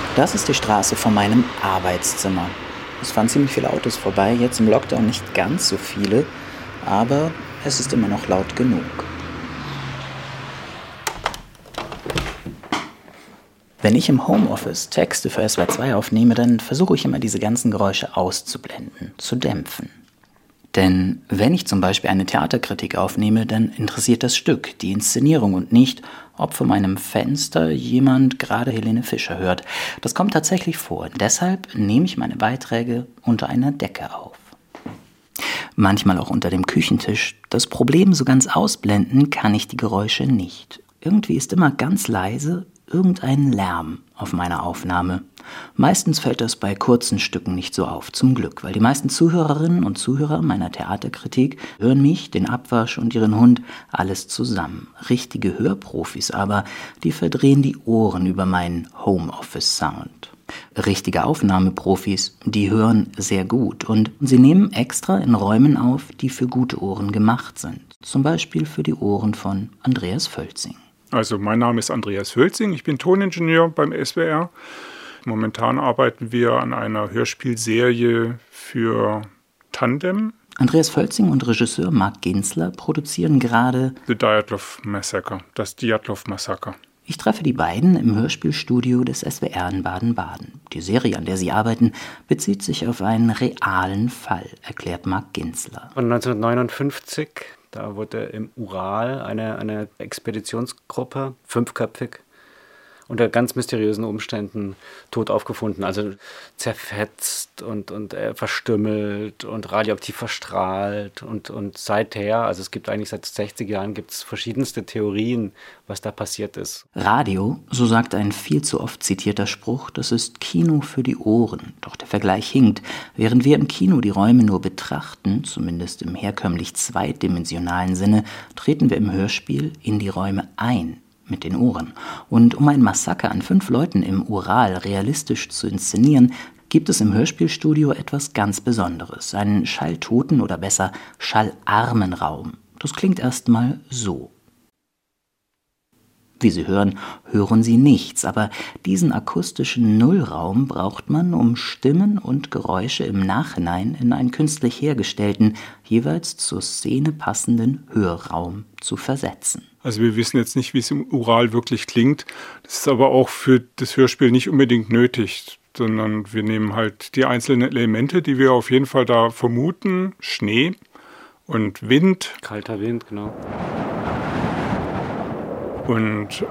Das ist die Straße vor meinem Arbeitszimmer. Es fahren ziemlich viele Autos vorbei, jetzt im Lockdown nicht ganz so viele, aber es ist immer noch laut genug. Wenn ich im Homeoffice Texte für SWR 2 aufnehme, dann versuche ich immer, diese ganzen Geräusche auszublenden, zu dämpfen. Denn wenn ich zum Beispiel eine Theaterkritik aufnehme, dann interessiert das Stück, die Inszenierung und nicht, ob vor meinem Fenster jemand gerade Helene Fischer hört. Das kommt tatsächlich vor. Deshalb nehme ich meine Beiträge unter einer Decke auf. Manchmal auch unter dem Küchentisch. Das Problem, so ganz ausblenden kann ich die Geräusche nicht. Irgendwie ist immer ganz leise irgendein Lärm auf meiner Aufnahme. Meistens fällt das bei kurzen Stücken nicht so auf, zum Glück, weil die meisten Zuhörerinnen und Zuhörer meiner Theaterkritik hören mich, den Abwasch und ihren Hund, alles zusammen. Richtige Hörprofis aber, die verdrehen die Ohren über meinen Homeoffice-Sound. Richtige Aufnahmeprofis, die hören sehr gut und sie nehmen extra in Räumen auf, die für gute Ohren gemacht sind. Zum Beispiel für die Ohren von Andreas Völzing. Also mein Name ist Andreas Völzing, ich bin Toningenieur beim SWR. Momentan arbeiten wir an einer Hörspielserie für Tandem. Andreas Völzing und Regisseur Marc Ginzler produzieren gerade The Dyatlov Massacre, das Dyatlov-Massaker. Ich treffe die beiden im Hörspielstudio des SWR in Baden-Baden. Die Serie, an der sie arbeiten, bezieht sich auf einen realen Fall, erklärt Marc Ginzler. Von 1959, da wurde im Ural eine Expeditionsgruppe, 5-köpfig, unter ganz mysteriösen Umständen tot aufgefunden. Also zerfetzt und verstümmelt und radioaktiv verstrahlt. Und seither, also es gibt eigentlich seit 60 Jahren, gibt es verschiedenste Theorien, was da passiert ist. Radio, so sagt ein viel zu oft zitierter Spruch, das ist Kino für die Ohren. Doch der Vergleich hinkt. Während wir im Kino die Räume nur betrachten, zumindest im herkömmlich zweidimensionalen Sinne, treten wir im Hörspiel in die Räume ein. Mit den Ohren. Und um ein Massaker an 5 Leuten im Ural realistisch zu inszenieren, gibt es im Hörspielstudio etwas ganz Besonderes. Einen schalltoten oder besser schallarmen Raum. Das klingt erstmal so. Wie Sie hören, hören Sie nichts, aber diesen akustischen Nullraum braucht man, um Stimmen und Geräusche im Nachhinein in einen künstlich hergestellten, jeweils zur Szene passenden Hörraum zu versetzen. Also wir wissen jetzt nicht, wie es im Ural wirklich klingt. Das ist aber auch für das Hörspiel nicht unbedingt nötig, sondern wir nehmen halt die einzelnen Elemente, die wir auf jeden Fall da vermuten. Schnee und Wind. Kalter Wind, genau. Und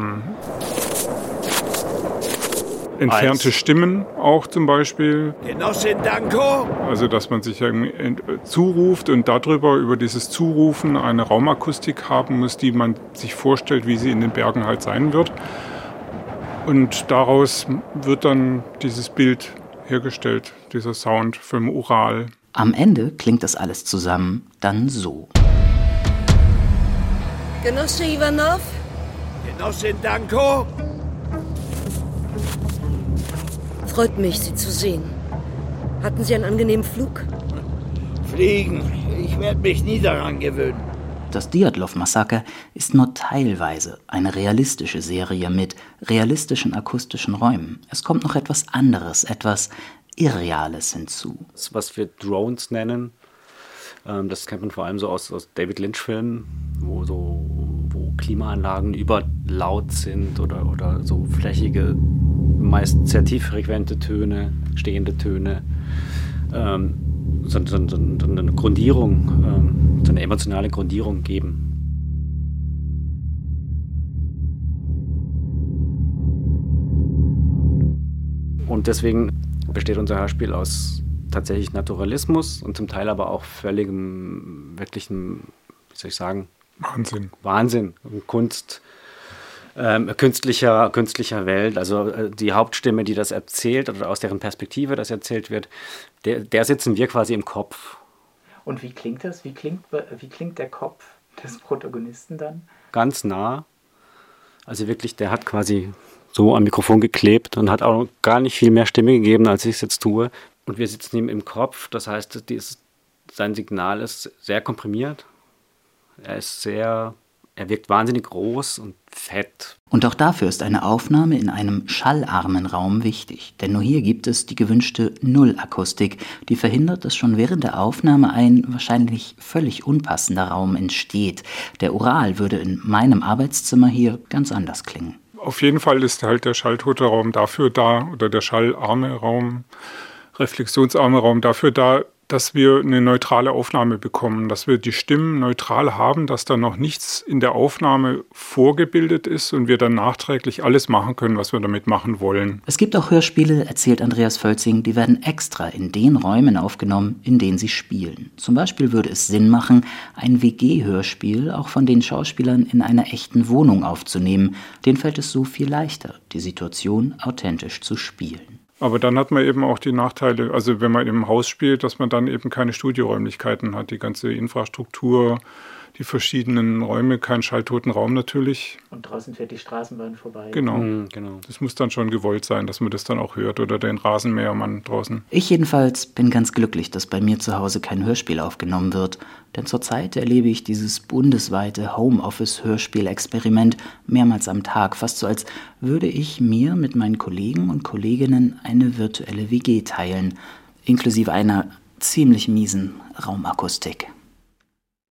entfernte Stimmen auch zum Beispiel. Genossin Danko! Also dass man sich irgendwie zuruft und darüber, über dieses Zurufen, eine Raumakustik haben muss, die man sich vorstellt, wie sie in den Bergen halt sein wird. Und daraus wird dann dieses Bild hergestellt, dieser Sound vom Ural. Am Ende klingt das alles zusammen dann so. Genosse Ivanov? Genossin Danko! Freut mich, Sie zu sehen. Hatten Sie einen angenehmen Flug? Fliegen. Ich werde mich nie daran gewöhnen. Das Dyatlov-Massaker ist nur teilweise eine realistische Serie mit realistischen akustischen Räumen. Es kommt noch etwas anderes, etwas Irreales hinzu. Das, was wir Drones nennen, das kennt man vor allem so aus David Lynch-Filmen, wo Klimaanlagen überlaut sind oder so flächige, meist sehr tieffrequente Töne, stehende Töne, so eine Grundierung, so eine emotionale Grundierung geben. Und deswegen besteht unser Hörspiel aus tatsächlich Naturalismus und zum Teil aber auch völligem, wirklichem, wie soll ich sagen, Wahnsinn und Kunst, künstlicher Welt. Also die Hauptstimme, die das erzählt oder aus deren Perspektive das erzählt wird, der sitzen wir quasi im Kopf. Und wie klingt das? Wie klingt der Kopf des Protagonisten dann? Ganz nah. Also wirklich, der hat quasi so am Mikrofon geklebt und hat auch gar nicht viel mehr Stimme gegeben, als ich es jetzt tue. Und wir sitzen ihm im Kopf, das heißt, sein Signal ist sehr komprimiert. Er ist sehr Er wirkt wahnsinnig groß und fett. Und auch dafür ist eine Aufnahme in einem schallarmen Raum wichtig. Denn nur hier gibt es die gewünschte Nullakustik, die verhindert, dass schon während der Aufnahme ein wahrscheinlich völlig unpassender Raum entsteht. Der Ural würde in meinem Arbeitszimmer hier ganz anders klingen. Auf jeden Fall ist halt der schalltote Raum dafür da, oder der schallarme Raum, reflexionsarme Raum dafür da, dass wir eine neutrale Aufnahme bekommen, dass wir die Stimmen neutral haben, dass da noch nichts in der Aufnahme vorgebildet ist und wir dann nachträglich alles machen können, was wir damit machen wollen. Es gibt auch Hörspiele, erzählt Andreas Völzing, die werden extra in den Räumen aufgenommen, in denen sie spielen. Zum Beispiel würde es Sinn machen, ein WG-Hörspiel auch von den Schauspielern in einer echten Wohnung aufzunehmen. Denen fällt es so viel leichter, die Situation authentisch zu spielen. Aber dann hat man eben auch die Nachteile, also wenn man im Haus spielt, dass man dann eben keine Studioräumlichkeiten hat, die ganze Infrastruktur, die verschiedenen Räume, keinen schalltoten Raum natürlich. Und draußen fährt die Straßenbahn vorbei. Genau. Genau. Das muss dann schon gewollt sein, dass man das dann auch hört oder den Rasenmähermann draußen. Ich jedenfalls bin ganz glücklich, dass bei mir zu Hause kein Hörspiel aufgenommen wird, denn zurzeit erlebe ich dieses bundesweite Homeoffice-Hörspiel-Experiment mehrmals am Tag, fast so, als würde ich mir mit meinen Kollegen und Kolleginnen eine virtuelle WG teilen, inklusive einer ziemlich miesen Raumakustik.